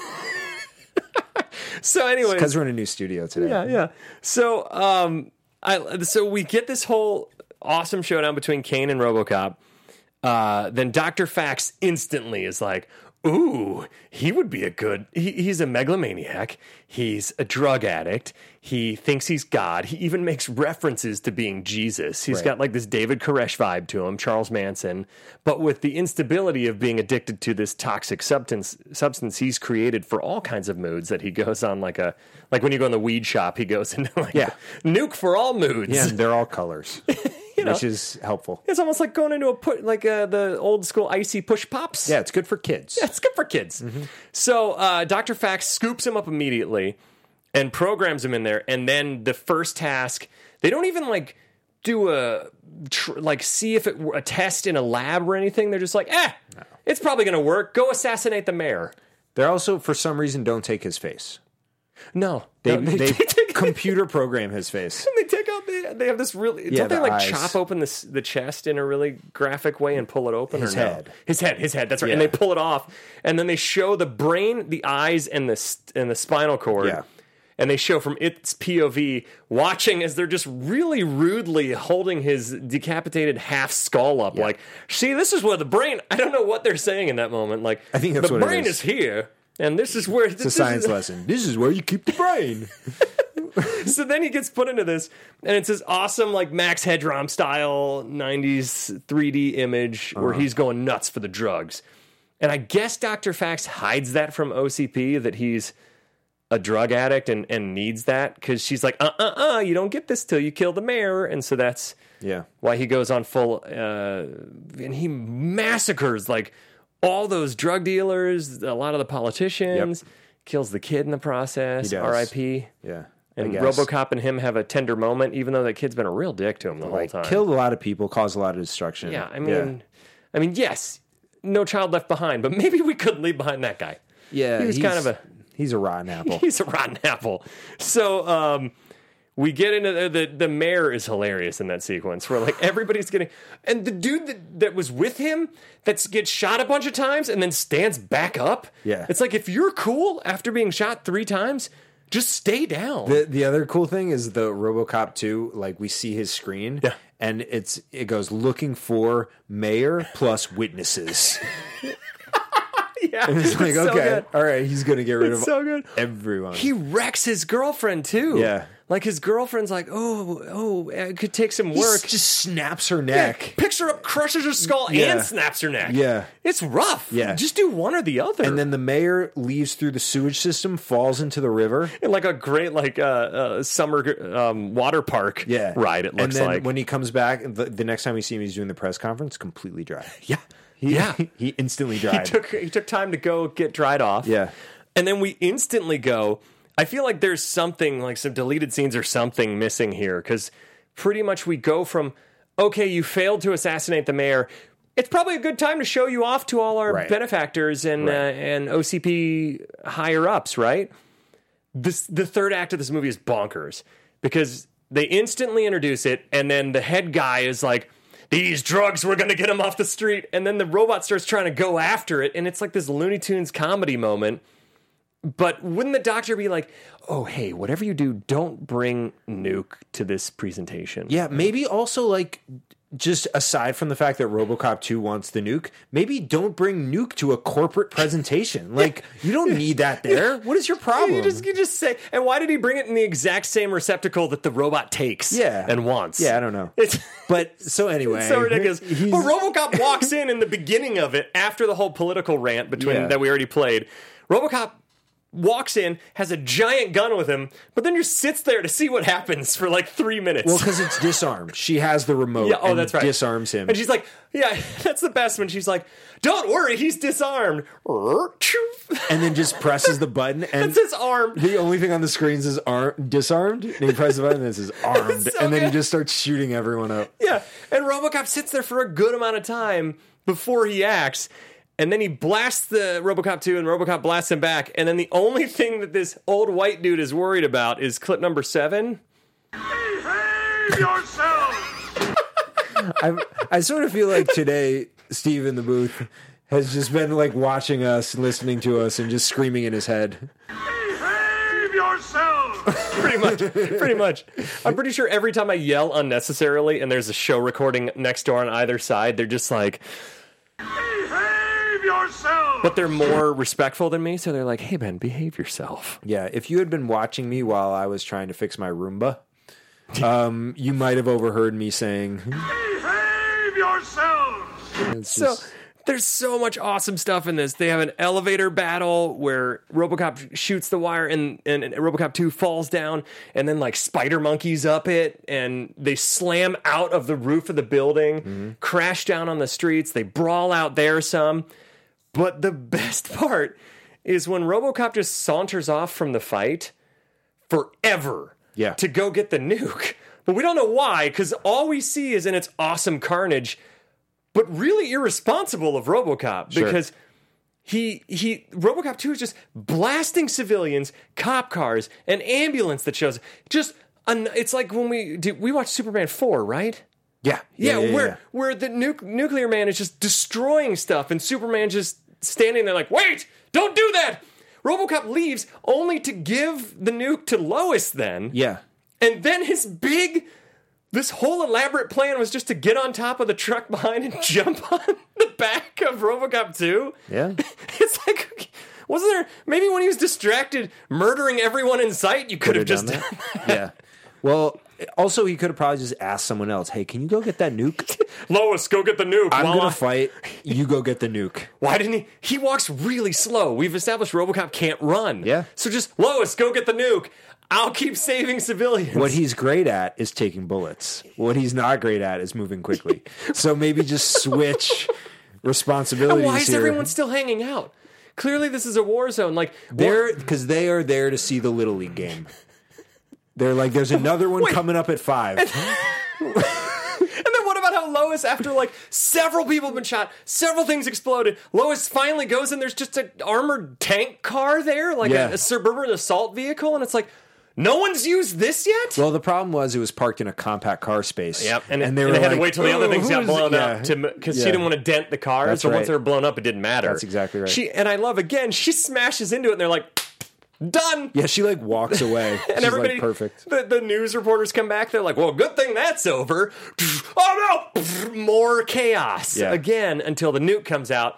So anyways. Because we're in a new studio today. Yeah, yeah. So, um, I so we get this whole awesome showdown between Kane and RoboCop. Uh, then Doctor Fax instantly is like, ooh, he would be a good... He, he's a megalomaniac. He's a drug addict. He thinks he's God. He even makes references to being Jesus. He's Right. got like this David Koresh vibe to him, Charles Manson, but with the instability of being addicted to this toxic substance substance he's created for all kinds of moods that he goes on like a... Like when you go in the weed shop, he goes into like Yeah. nuke for all moods. Yeah, and they're all colors, You know. which is helpful. It's almost like going into a put like uh, the old school icy push pops. Yeah, it's good for kids. Yeah, it's good for kids. So uh, Doctor Fax scoops him up immediately and programs him in there. And then the first task, they don't even like do a tr- like see if it were a test in a lab or anything. They're just like, eh, no. It's probably going to work. Go assassinate the mayor. They also, for some reason, don't take his face. No, They, no, they, take- computer program his face. they take out the. They have this really. Yeah, don't they the like eyes. chop open this the chest in a really graphic way and pull it open? His or no? head. His head. His head. That's right. And Yeah. they pull it off, and then they show the brain, the eyes, and the st- and the spinal cord. Yeah. And they show from its P O V watching as they're just really rudely holding his decapitated half skull up. Yeah. Like, see, this is where the brain. I don't know what they're saying in that moment. Like, I think that's the what it brain is. is here. And this is where It's a science lesson. This is where you keep the brain. So then he gets put into this, and it's this awesome, like Max Headroom style nineties three D image where Uh-huh. he's going nuts for the drugs. And I guess Doctor Fax hides that from O C P that he's a drug addict and, and needs that because she's like, uh uh uh, you don't get this till you kill the mayor. And so that's Yeah. why he goes on full, uh, and he massacres like all those drug dealers, a lot of the politicians, kills the kid in the process, He does. R I P. Yeah. And I guess. RoboCop and him have a tender moment, even though that kid's been a real dick to him the Like, whole time. killed a lot of people, caused a lot of destruction. Yeah, I mean, I mean, yes, no child left behind, but maybe we couldn't leave behind that guy. yeah, he was he's- kind of a he's a rotten apple. he's a rotten apple. So um, we get into the, the the mayor is hilarious in that sequence where like everybody's getting, and the dude that, that was with him that gets shot a bunch of times and then stands back up. Yeah. It's like if you're cool after being shot three times, just stay down. The the other cool thing is the RoboCop two. Like we see his screen, Yeah. and it's it goes looking for mayor plus witnesses. Yeah, And it's like, so okay, good. all right, he's going to get rid It's of so good. everyone. He wrecks his girlfriend too. Yeah. Like his girlfriend's like, oh, oh, it could take some He work. just snaps her Yeah, neck. picks her up, crushes her skull, Yeah. and snaps her neck. Yeah. It's rough. Yeah. Just do one or the other. And then the mayor leaves through the sewage system, falls into the river. in like a great like uh, uh, summer um, water park Yeah. ride, it looks and then like. when he comes back, the, the next time we see him, he's doing the press conference, completely dry. yeah. He, Yeah. he instantly He dried. took he took time to go get dried off. Yeah. And then we instantly go, I feel like there's something, like some deleted scenes or something missing here, because pretty much we go from, okay, you failed to assassinate the mayor. It's probably a good time to show you off to all our Right. benefactors and Right. uh, and O C P higher ups, right? This the third act of this movie is bonkers because they instantly introduce it, and then the head guy is like, these drugs, we're going to get them off the street. And then the robot starts trying to go after it, and it's like this Looney Tunes comedy moment. But wouldn't the doctor be like, oh, hey, whatever you do, don't bring Nuke to this presentation? Yeah, maybe also like just aside from the fact that RoboCop two wants the nuke, maybe don't bring Nuke to a corporate presentation. Like you don't need that there. What is your problem? You just, you just say, and why did he bring it in the exact same receptacle that the robot takes Yeah. and wants? Yeah, I don't know. It's But so anyway, it's so ridiculous. he's- But RoboCop walks in in the beginning of it, after the whole political rant between Yeah. that we already played. RoboCop walks in, has a giant gun with him, but then just sits there to see what happens for like three minutes. well, because it's disarmed. She has the remote. Yeah, oh, and that's right. Disarms him. And she's like, yeah, that's the best when she's like, don't worry, he's disarmed. and then just presses the button, and That's his arm. the only thing on the screen says arm, disarmed. And he presses the button, and it says armed, so and then good. he just starts shooting everyone up. Yeah, and RoboCop sits there for a good amount of time before he acts, and then he blasts the RoboCop two, and RoboCop blasts him back, and then the only thing that this old white dude is worried about is clip number seven. Behave yourself! I I sort of feel like today, Steve in the booth has just been like watching us, listening to us, and just screaming in his head. Behave yourself! Pretty much, pretty much. I'm pretty sure every time I yell unnecessarily, and there's a show recording next door on either side, they're just like, Behave yourself! but they're more respectful than me, so they're like, hey, Ben, behave yourself. Yeah, if you had been watching me while I was trying to fix my Roomba, um, you might have overheard me saying, Behave yourself! it's So just- there's so much awesome stuff in this. They have an elevator battle where RoboCop shoots the wire and, and, and RoboCop two falls down, and then like spider monkeys up it, and they slam out of the roof of the building, Mm-hmm. crash down on the streets. They brawl out there some. But the best part is when RoboCop just saunters off from the fight forever Yeah. to go get the nuke. But we don't know why, because all we see is in its awesome carnage, but really irresponsible of RoboCop, Sure. because he he RoboCop two is just blasting civilians, cop cars, an ambulance that shows just an, it's like when we did we watched Superman four, right? yeah, Yeah, yeah, yeah, where yeah. where the nu- nuclear man is just destroying stuff, and Superman just standing there like, wait, don't do that. RoboCop leaves only to give the nuke to Lois then. yeah. And then his big, this whole elaborate plan was just to get on top of the truck behind and jump on the back of RoboCop two. Yeah. It's like, wasn't there, maybe when he was distracted murdering everyone in sight, you could have just done that. Yeah. Well, also he could have probably just asked someone else, "Hey, can you go get that nuke? Lois, go get the nuke. I'm while gonna I-" fight. You go get the nuke." Why didn't he? He walks really slow. We've established RoboCop can't run. Yeah. So just, Lois, go get the nuke. I'll keep saving civilians. What he's great at is taking bullets. What he's not great at is moving quickly. So maybe just switch responsibilities And why is here. everyone still hanging out? Clearly, this is a war zone. Like, They're because they are there to see the Little League game. They're like, there's another one Wait. coming up at five. And then what about how Lois, after like several people have been shot, several things exploded, Lois finally goes and there's just an armored tank car there, like Yeah. a, a suburban assault vehicle, and it's like, no one's used this yet? Well, the problem was it was parked in a compact car space. Yep, and, and they, and were they had like, to wait till the other "Oh, things who got is blown it?" up Yeah. to because Yeah. she didn't want to dent the car. That's so once right. they were blown up, it didn't matter. That's exactly right. She and I love again. She smashes into it, and they're like, done. Yeah, she like walks away. And She's everybody, like perfect. The, the news reporters come back. They're like, "Well, good thing that's over." Oh no! More chaos Yeah. again until the nuke comes out,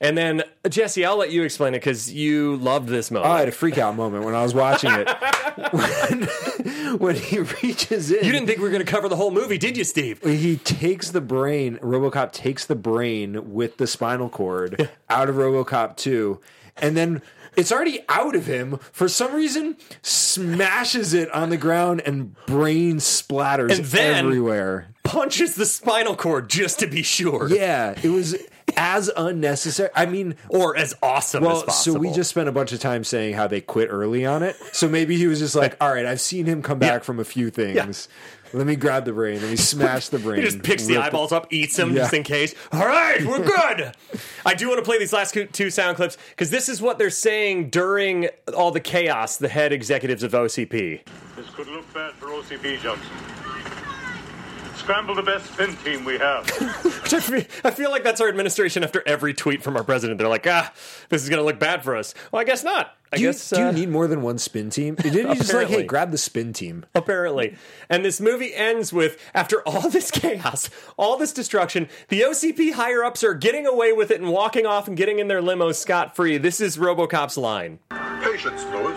And then, Jesse, I'll let you explain it because you loved this moment. I had a freak out moment when I was watching it. when, when he reaches in. You didn't think we were going to cover the whole movie, did you, Steve? He takes the brain, RoboCop takes the brain with the spinal cord out of RoboCop two, and then it's already out of him. For some reason, smashes it on the ground and brain splatters and then everywhere. Punches the spinal cord just to be sure. Yeah, it was as unnecessary. I mean, or as awesome well, as possible. So we just spent a bunch of time saying how they quit early on it. So maybe he was just like, all right, I've seen him come back yeah. from a few things. Yeah. Let me grab the brain. Let me smash the brain. He just picks the eyeballs up, eats them yeah. just in case. All right, we're good. I do want to play these last two sound clips because this is what they're saying during all the chaos, the head executives of O C P. This could look bad for O C P, Johnson. Scramble the best spin team we have. Which I feel, I feel like that's our administration after every tweet from our president. They're like, ah, this is going to look bad for us. Well, I guess not. I do, guess, you, do uh, you need more than one spin team? Didn't you just like, hey, grab the spin team? Apparently. And this movie ends with, after all this chaos, all this destruction, the O C P higher-ups are getting away with it and walking off and getting in their limos scot-free. This is RoboCop's line. Patience, Lois.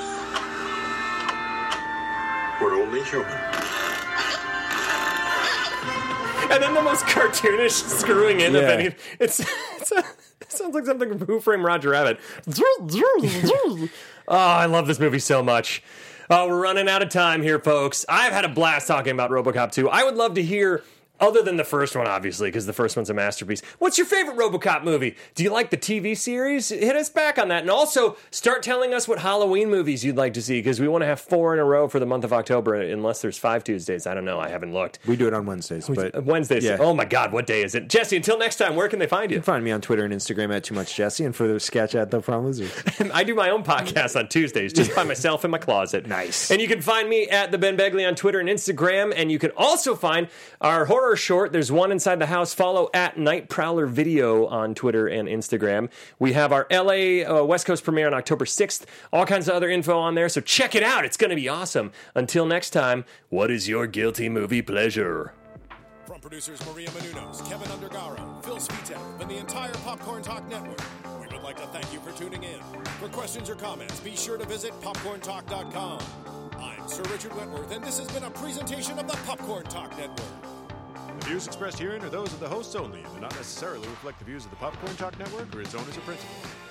We're only human. And then the most cartoonish screwing in yeah. of any. It's, it's a, it sounds like something from Who Framed Roger Rabbit. Oh, I love this movie so much. Oh, we're running out of time here, folks. I've had a blast talking about RoboCop two. I would love to hear, other than the first one, obviously, because the first one's a masterpiece. What's your favorite RoboCop movie? Do you like the T V series? Hit us back on that. And also, start telling us what Halloween movies you'd like to see, because we want to have four in a row for the month of October, unless there's five Tuesdays. I don't know. I haven't looked. We do it on Wednesdays. But Wednesdays. Yeah. Oh, my God. What day is it? Jesse, until next time, where can they find you? You can find me on Twitter and Instagram at Too Much Jesse, and for the sketch at The Prom Lizards. I do my own podcast on Tuesdays, just by myself in my closet. Nice. And you can find me at The Ben Begley on Twitter and Instagram, and you can also find our horror short. There's one inside the house. Follow at Night Prowler Video on Twitter and Instagram. We have our L A uh, West Coast premiere on October sixth. All kinds of other info on there, so check it out. It's going to be awesome. Until next time, what is your guilty movie pleasure? From producers Maria Menounos, Kevin Undergaro, Phil Svitek, and the entire Popcorn Talk Network, we would like to thank you for tuning in. For questions or comments, be sure to visit popcorn talk dot com. I'm Sir Richard Wentworth, and this has been a presentation of the Popcorn Talk Network. The views expressed herein are those of the hosts only and do not necessarily reflect the views of the Popcorn Talk Network or its owners or principals.